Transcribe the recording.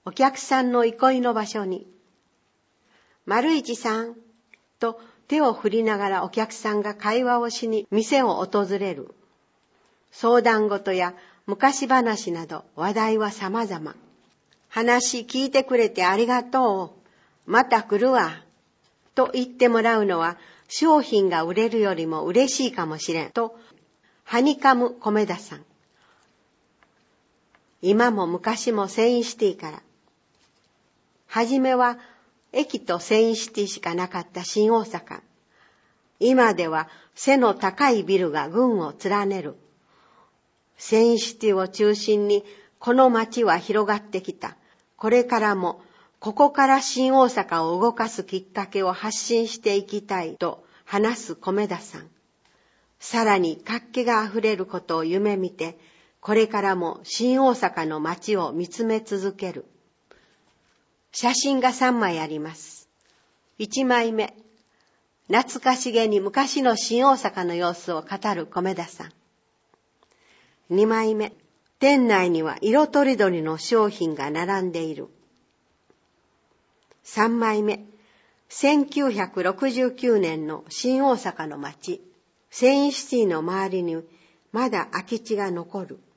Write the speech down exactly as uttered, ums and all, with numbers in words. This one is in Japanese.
お客さんの憩いの場所に、丸一さんと手を振りながらお客さんが会話をしに店を訪れる。相談事や昔話など話題は様々。話聞いてくれてありがとう。また来るわ。と言ってもらうのは商品が売れるよりも嬉しいかもしれん。と、はにかむ米田さん。今も昔もセインシティから。はじめは駅とセインシティしかなかった新大阪。今では背の高いビルが群を連ねる。セインシティを中心にこの街は広がってきた。これからもここから新大阪を動かすきっかけを発信していきたいと話す米田さん。さらに活気があふれることを夢見て、これからも新大阪の街を見つめ続ける。写真がさんまいあります。いちまいめ、懐かしげに昔の新大阪の様子を語る米田さん。にまいめ、店内には色とりどりの商品が並んでいる。さんまいめ、せんきゅうひゃくろくじゅうきゅうねんの新大阪の街、セインシティの周りにまだ空き地が残る。